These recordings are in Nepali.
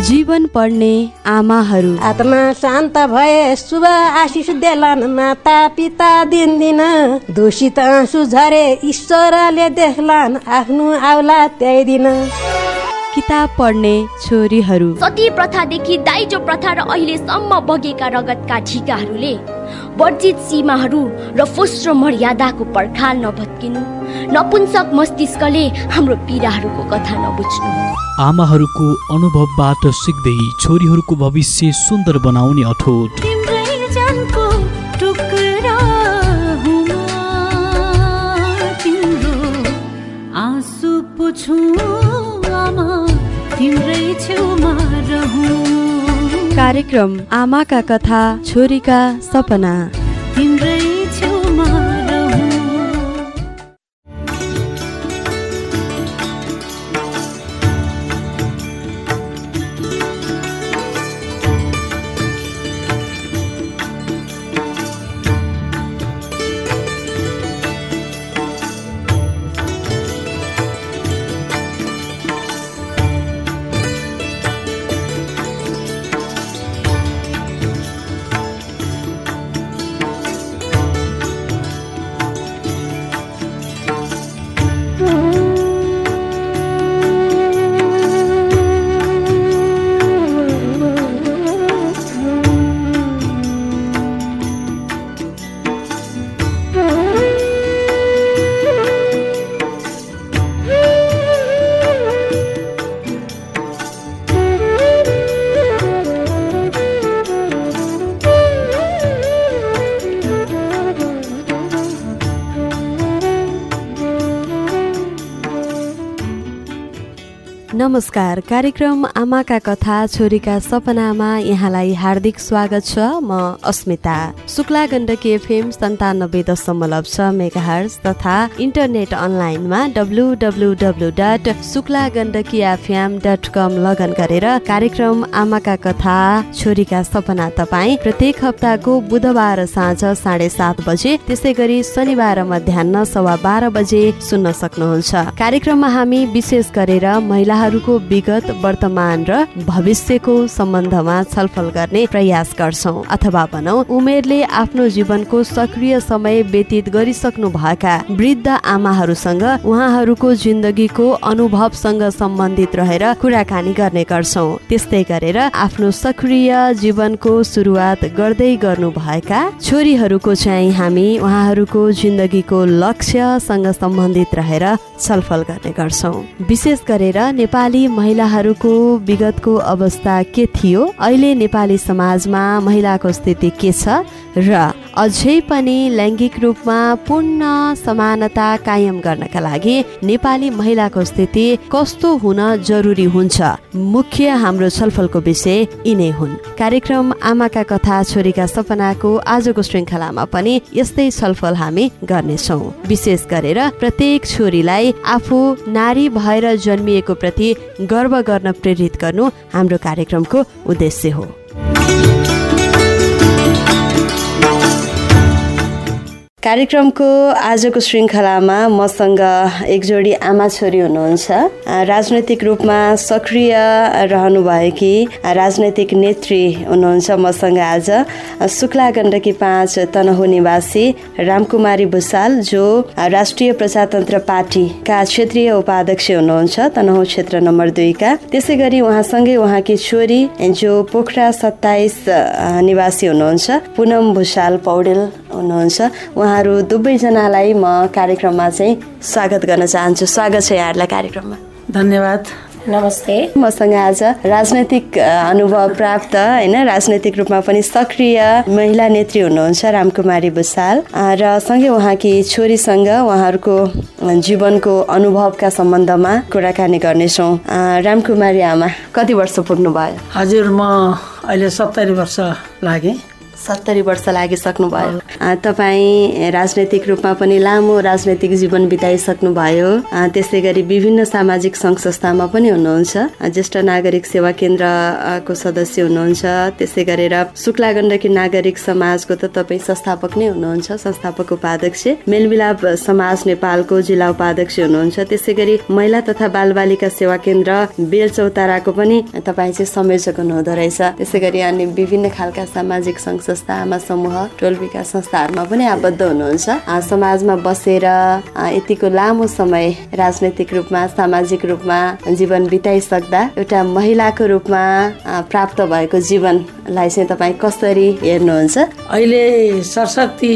जीवन पढ्ने आमाहरू। आत्मा शान्त भए शुभ आशिष देलान् माता पिता दिन दिन, दूषित आँसु झरे ईश्वरले देख्लान् आफ्नो औलाद त्यही दिन। किताब पढ्ने छोरीहरू। सती प्रथादेखि दाइजो प्रथा र अहिलेसम्म बगेका रगतका झिकाहरूले वर्जित सीमाहरू र फोस्रो मर्यादाको पर्खाल नभत्किनु, नपुंसक मस्तिष्कले हाम्रो पीडाहरूको कथा नबुझ्नु। आमाहरूको अनुभवबाट सिक्दै छोरीहरूको भविष्य सुन्दर बनाउने अठोट। कार्यक्रम आमाका कथा छोरीका सपना। तिम्रै छेउमा नमस्कार। कार्यक्रम आमाका कथा छोरीका सपनामा यहाँलाई हार्दिक स्वागत छ। म अस्मिता। शुक्ला गण्डकी एफएम 97.6 मेगाहर्ज तथा इन्टरनेट अनलाइनमा www.suklagandakifm.com लगन गरेर कार्यक्रम आमाका कथा छोरीका सपना तपाईँ प्रत्येक हप्ताको बुधबार साँझ 7:30 बजे, त्यसै गरी शनिबार मध्याह्न 12:15 बजे सुन्न सक्नुहुन्छ। कार्यक्रममा हामी विशेष गरेर महिलाहरूको विगत, वर्तमान र भविष्यको सम्बन्धमा छलफल गर्ने प्रयास गर्छौं, अथवा भनौं उमेरले आफ्नो जीवनको सक्रिय समय व्यतीत गरिसक्नु भएका वृद्ध आमाहरूसँग उहाँहरूको जिन्दगीको अनुभवसँग सम्बन्धित रहेर कुराकानी गर्ने गर्छौं। त्यस्तै गरेर आफ्नो सक्रिय जीवनको सुरुवात गर्दै गर्नु भएका छोरीहरूको चाहिँ हामी उहाँहरूको जिन्दगीको लक्ष्यसँग सम्बन्धित रहेर छलफल गर्ने गर्छौं। विशेष गरेर नेपाली महिलाहरूको विगतको अवस्था के थियो, अहिले नेपाली समाजमा महिलाको स्थिति के छ र अझै पनि लैङ्गिक रूपमा पूर्ण समानता कायम गर्नका लागि नेपाली महिलाको स्थिति कस्तो हुन जरुरी हुन्छ, मुख्य हाम्रो छलफलको विषय यिनै हुन्। कार्यक्रम आमाका कथा छोरीका सपनाको आजको श्रृङ्खलामा पनि यस्तै छलफल हामी गर्नेछौँ। विशेष गरेर प्रत्येक छोरीलाई आफू नारी भएर जन्मिएको प्रति गर्व गर्न प्रेरित गर्नु हाम्रो कार्यक्रमको उद्देश्य हो। कार्यक्रमको आजको श्रृङ्खलामा मसँग एक जोडी आमा छोरी हुनुहुन्छ। राजनैतिक रूपमा सक्रिय रहनुभएकी राजनैतिक नेत्री हुनुहुन्छ मसँग आज शुक्ला गण्डकी 5 तनहुँ निवासी रामकुमारी भुसाल, जो राष्ट्रिय प्रजातन्त्र पार्टीका क्षेत्रीय उपाध्यक्ष हुनुहुन्छ तनहुँ क्षेत्र नम्बर 2 का। त्यसै गरी उहाँसँगै उहाँकी छोरी जो पोखरा 27 निवासी हुनुहुन्छ पुनम भुसाल पौडेल हुनुहुन्छ। उहाँहरू दुवैजनालाई म कार्यक्रममा चाहिँ स्वागत गर्न चाहन्छु। स्वागत छ यहाँहरूलाई कार्यक्रममा। धन्यवाद। नमस्ते। मसँग आज राजनैतिक अनुभव प्राप्त राजनैतिक रूपमा पनि सक्रिय महिला नेत्री हुनुहुन्छ रामकुमारी भुसाल र सँगै उहाँकी छोरीसँग उहाँहरूको जीवनको अनुभवका सम्बन्धमा कुराकानी गर्नेछौँ। रामकुमारी आमा, कति वर्ष पुग्नु भयो? हजुर, म अहिले 70 वर्ष लागे। 70 वर्ष लागिसक्नुभयो। तपाईँ राजनैतिक रूपमा पनि लामो राजनैतिक जीवन बिताइसक्नुभयो। त्यसै गरी विभिन्न सामाजिक सङ्घ संस्थामा पनि हुनुहुन्छ। ज्येष्ठ नागरिक सेवा केन्द्रको सदस्य हुनुहुन्छ। त्यसै गरेर शुक्ला गण्डकी नागरिक समाजको त तपाईँ संस्थापक नै हुनुहुन्छ, संस्थापक उपाध्यक्ष। मेलमिलाप समाज नेपालको जिल्ला उपाध्यक्ष हुनुहुन्छ। त्यसै गरी महिला तथा बालबालिका सेवा केन्द्र बेलचौताराको पनि तपाईँ चाहिँ संयोजक हुनुहुँदो रहेछ। त्यसै गरी अनि विभिन्न खालका सामाजिक सङ्घ संस्था, आमा समूह, टोल विकास संस्थाहरूमा पनि आबद्ध हुनुहुन्छ। समाजमा बसेर यतिको लामो समय राजनैतिक रूपमा, सामाजिक रूपमा जीवन बिताइसक्दा एउटा महिलाको रूपमा प्राप्त भएको जीवनलाई चाहिँ तपाईँ कसरी हेर्नुहुन्छ? अहिले सरस्वती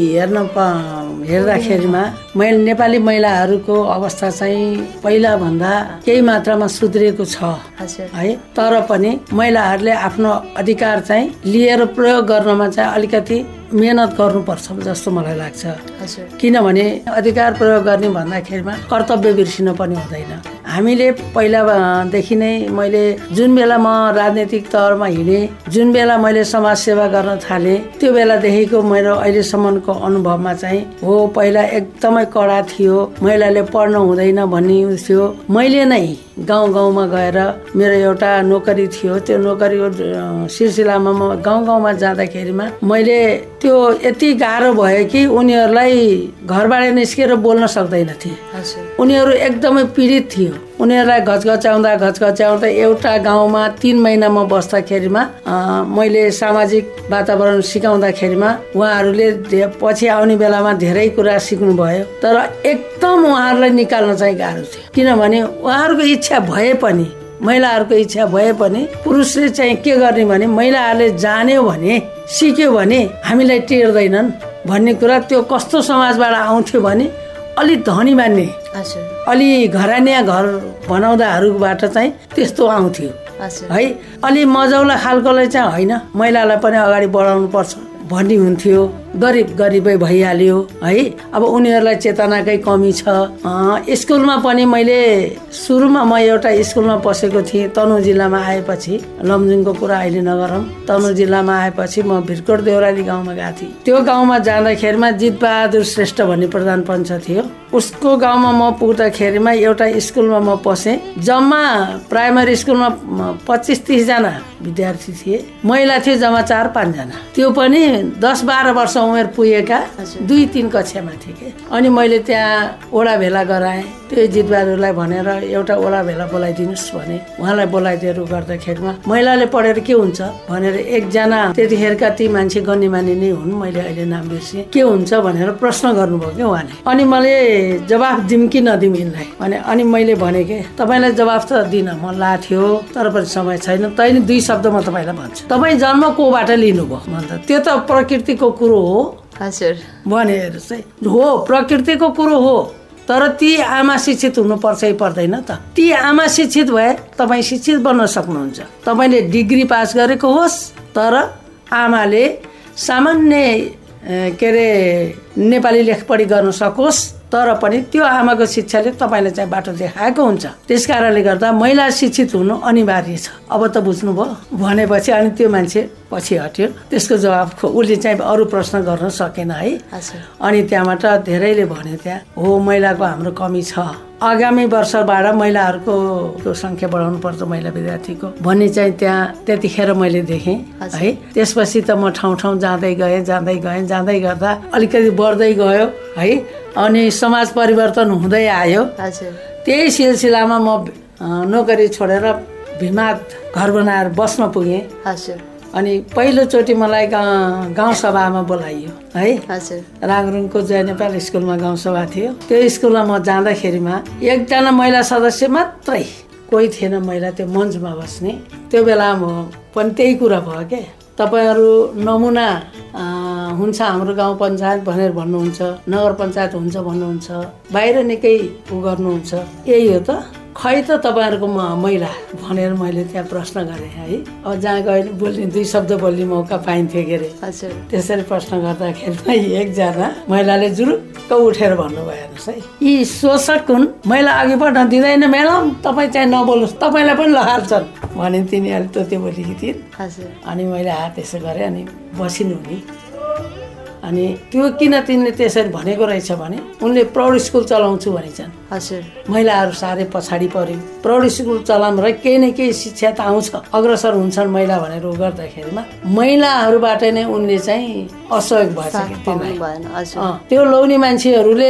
हेर्दाखेरिमा नेपाली महिलाहरूको अवस्था चाहिँ पहिला भन्दा केही मात्रामा सुध्रिएको छ है। तर पनि महिलाहरूले आफ्नो अधिकार चाहिँ लिएर प्रयोग गर्नमा चाहिँ अलिकति मेहनत गर्नुपर्छ जस्तो मलाई लाग्छ। किनभने अधिकार प्रयोग गर्ने भन्दाखेरिमा कर्तव्य बिर्सिन पनि हुँदैन। हामीले पहिलादेखि नै मैले जुन बेला म राजनैतिक तहमा हिँडेँ, जुन बेला मैले समाज सेवा गर्न थालेँ, त्यो बेलादेखिको मेरो अहिलेसम्मको अनुभवमा चाहिँ हो पहिला एकदमै कडा थियो, महिलाले पढ्न हुँदैन भन्ने थियो। मैले नै गाउँ गाउँमा गएर मेरो एउटा नोकरी थियो, त्यो नोकरीको सिलसिलामा म गाउँ गाउँमा जाँदाखेरिमा मैले त्यो यति गाह्रो भयो कि उनीहरूलाई घरबाट निस्केर बोल्न सक्दैन थिए। उनीहरू एकदमै पीडित थियो। उनीहरूलाई घचघच्याउँदा एउटा गाउँमा 3 महिनामा बस्दाखेरिमा मैले सामाजिक वातावरण सिकाउँदाखेरिमा उहाँहरूले पछि आउने बेलामा धेरै कुरा सिक्नुभयो। तर एकदम उहाँहरूलाई निकाल्न चाहिँ गाह्रो थियो। किनभने उहाँहरूको इच्छा भए पनि, महिलाहरूको इच्छा भए पनि पुरुषले चाहिँ के गर्ने भने महिलाहरूले जान्यो भने, सिक्यो भने हामीलाई टेर्दैनन् भन्ने कुरा त्यो कस्तो समाजबाट आउँथ्यो भने अलि धनी मान्ने, अलि घरानिया घर बनाउँदाहरूबाट चाहिँ त्यस्तो आउँथ्यो है। अलि मजौला खालकोलाई चाहिँ होइन, महिलालाई पनि अगाडि बढाउनु पर्छ भन्ने हुन्थ्यो। गरिबै भइहाल्यो है। अब उनीहरूलाई चेतनाकै कमी छ। स्कुलमा पनि मैले सुरुमा म एउटा स्कुलमा पसेको थिएँ तनहुँ जिल्लामा आएपछि, लमजुङको कुरा अहिले नगरौँ, तनहुँ जिल्लामा आएपछि म भिरकोट देउराली गाउँमा गएको थिएँ। त्यो गाउँमा जाँदाखेरिमा जितबहादुर श्रेष्ठ भन्ने प्रधान पञ्च थियो। उसको गाउँमा म पुग्दाखेरिमा एउटा स्कुलमा म पसेँ। जम्मा प्राइमरी स्कुलमा 25-30 जना विद्यार्थी थिए, महिला थिए जम्मा 4-5 जना। त्यो पनि 10-12 वर्ष उमेर पुगेका 2-3 कक्षामा थिए के। अनि मैले त्यहाँ ओडा भेला गराएँ। त्यो जितबहादुरलाई भनेर एउटा ओडा भेला बोलाइदिनुहोस् भने उहाँलाई बोलाइदिएर गर्दाखेरिमा महिलाले पढेर के हुन्छ भनेर एकजना त्यतिखेरका ती मान्छे गण्यमान्य नै हुन्, मैले अहिले नाम बिर्सेँ, के हुन्छ भनेर प्रश्न गर्नुभयो कि उहाँले। अनि मैले जवाफ दिउँ कि नदिउँ यिनलाई भने, अनि मैले भने के तपाईँलाई जवाफ त दिन मन लाग्थ्यो तर पनि समय छैन, तैले 2 शब्द म तपाईँलाई भन्छु। तपाईँ जन्म कोबाट लिनुभयो भन्दा त्यो त प्रकृतिको कुरो हो भनेर चाहिँ हो, प्रकृतिको कुरो हो। तर ती आमा शिक्षित हुनुपर्छ कि पर्दैन त? ती आमा शिक्षित भए तपाईँ शिक्षित बन्न सक्नुहुन्छ। तपाईँले डिग्री पास गरेको होस् तर आमाले सामान्य के अरे नेपाली लेखपढी गर्न सकोस्, तर पनि त्यो आमाको शिक्षाले तपाईँलाई चाहिँ बाटो देखाएको हुन्छ। त्यस कारणले गर्दा महिला शिक्षित हुनु अनिवार्य छ। अब त बुझ्नुभयो भनेपछि अनि त्यो मान्छे पछि हट्यो। त्यसको जवाफ उसले चाहिँ अरू प्रश्न गर्न सकेन है। अनि त्यहाँबाट धेरैले भन्यो त्यहाँ हो महिलाको हाम्रो कमी छ, आगामी वर्षबाट महिलाहरूको संख्या बढाउनु पर्छ महिला विद्यार्थीको भन्ने चाहिँ त्यहाँ त्यतिखेर मैले देखेँ है। त्यसपछि त म ठाउँ ठाउँ जाँदै गएँ गर्दा अलिकति बढ्दै गयो है। अनि समाज परिवर्तन हुँदै आयो। त्यही सिलसिलामा म नोकरी छोडेर भिमाद घर बनाएर बस्न पुगेँ। अनि पहिलोचोटि मलाई गाउँ सभामा बोलाइयो है। राङरुङको जय नेपाल स्कुलमा गाउँ सभा थियो। त्यो स्कुलमा म जाँदाखेरिमा एकजना महिला सदस्य मात्रै, कोही थिएन महिला त्यो मञ्चमा बस्ने। त्यो बेला पनि त्यही कुरा भयो के, तपाईँहरू नमुना हुन्छ हाम्रो गाउँ पञ्चायत भनेर भन्नुहुन्छ, नगर पञ्चायत हुन्छ भन्नुहुन्छ, बाहिर निकै गर्नुहुन्छ, यही हो त? खै त तपाईँहरूको महिला भनेर मैले त्यहाँ प्रश्न गरेँ है। अब जहाँ गयो बोल्ने 2 शब्द बोल्ने मौका पाइन्थ्यो के अरे। त्यसरी प्रश्न गर्दाखेरि एकजना महिलाले जुरुक्क उठेर भन्नुभयो, हेर्नुहोस् है, यी शोषक हुन्, महिला अघि बढ्न दिँदैन म्याडम, तपाईँ चाहिँ नबोल्नुहोस्, तपाईँलाई पनि लगाल्छन् भने तिनीहरूले त्यो बोलेकी थिइन्। हजुर अनि मैले त्यसो गरेँ अनि बसिनु नि। अनि त्यो किन तिनले त्यसरी भनेको रहेछ भने उनले प्रौढ स्कुल चलाउँछु भनिन्छन्। हजुर महिलाहरू साह्रै पछाडि पर्यो। प्रौढ स्कुल चलाउनु र केही न केही शिक्षा त आउँछ, अग्रसर हुन्छन् महिला भनेर गर्दाखेरिमा महिलाहरूबाट नै उनले चाहिँ असहयोग भएछ। त्यो लोग्ने मान्छेहरूले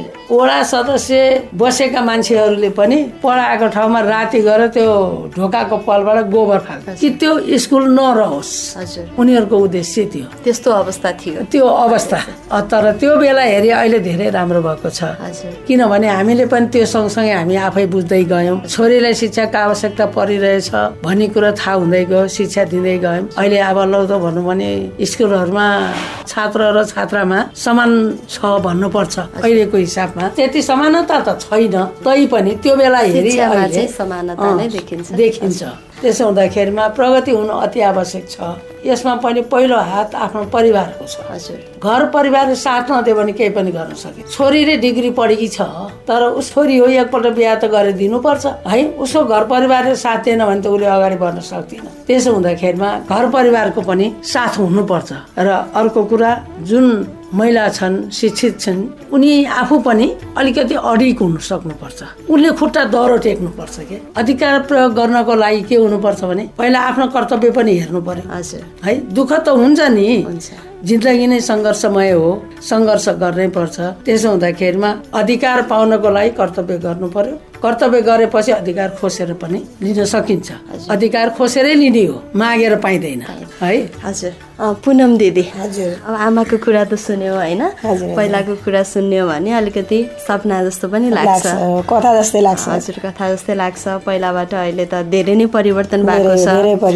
वडा सदस्य बसेका मान्छेहरूले पनि पढाएको ठाउँमा राति गएर त्यो ढोकाको पलबाट गोबर फाल्छ कि त्यो स्कुल नरहोस्। उनीहरूको उद्देश्य थियो। त्यस्तो अवस्था थियो त्यो अवस्था। तर त्यो बेला हेरी अहिले धेरै राम्रो भएको छ। किनभने हामीले पनि त्यो सँगसँगै हामी आफै बुझ्दै गयौँ। छोरीलाई शिक्षाको आवश्यकता परिरहेछ भन्ने कुरा थाहा हुँदै गयो, शिक्षा दिँदै गयौँ। अहिले अब लौ त भनौँ भने स्कुलहरूमा छात्र र छात्रामा समान छ भन्नुपर्छ अहिलेको हिसाबमा। त्यति समानता त छैन, तै पनि त्यो बेला हेरी समानता नै देखिन्छ। त्यसो हुँदाखेरिमा प्रगति हुनु अति आवश्यक छ। यसमा पनि पहिलो हात आफ्नो परिवारको छ। घर परिवारले साथ नदियो भने केही पनि गर्न सकिन्छ। छोरीले डिग्री पढेकी छ तर उस छोरी हो, एकपल्ट बिहा त गरेर दिनुपर्छ है। उसको घर परिवारले साथ दिएन भने त उसले अगाडि बढ्न सक्दिन। त्यसो हुँदाखेरिमा घर परिवारको पनि साथ हुनुपर्छ। र अर्को कुरा, जुन महिला छन्, शिक्षित छन्, उनी आफू पनि अलिकति अडिक हुन सक्नुपर्छ। उनले खुट्टा दह्रो टेक्नुपर्छ के। अधिकार प्रयोग गर्नको लागि के हुनुपर्छ भने पहिला आफ्नो कर्तव्य पनि हेर्नु पर्यो है। दुःख त हुन्छ नि, जिन्दगी नै सङ्घर्षमय हो, सङ्घर्ष गर्नै पर्छ। त्यसो हुँदाखेरिमा अधिकार पाउनको लागि कर्तव्य गर्नु पर्यो। कर्तव्य गरेपछि अधिकार खोसेर पनि लिन सकिन्छ। अधिकार खोसेरै लिने हो, मागेर पाइँदैन है। हजुर पुनम दिदी, हजुर अब आमाको कुरा त सुन्यो होइन, पहिलाको कुरा सुन्यो भने अलिकति सपना जस्तो पनि लाग्छ, कथा जस्तै लाग्छ। हजुर कथा जस्तै लाग्छ। पहिलाबाट अहिले त धेरै नै परिवर्तन भएको छ।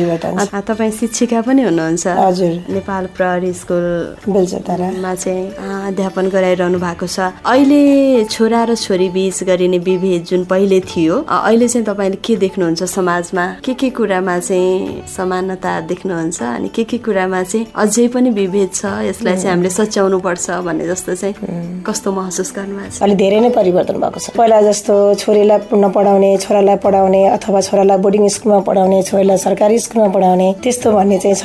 तपाईँ शिक्षिका पनि हुनुहुन्छ। हजुर नेपाल प्रहरी स्कुल बेलचौतारामा चाहिँ अध्यापन गराइरहनु भएको छ। अहिले छोरा र छोरी बीच गरिने विभेद जुन पहिले थियो, अहिले चाहिँ तपाईँले के देख्नुहुन्छ समाजमा? के कुरामा चाहिँ समानता देख्नुहुन्छ अनि के कुरामा चाहिँ अझै पनि विभेद छ, यसलाई चाहिँ हामीले सच्याउनु पर्छ भन्ने जस्तो चाहिँ कस्तो महसुस गर्नुभएको छ? अलि धेरै नै परिवर्तन भएको छ। पहिला जस्तो छोरीलाई नपढाउने, छोरालाई पढाउने अथवा छोरालाई बोर्डिङ स्कुलमा पढाउने, छोरीलाई सरकारी स्कुलमा पढाउने त्यस्तो भन्ने चाहिँ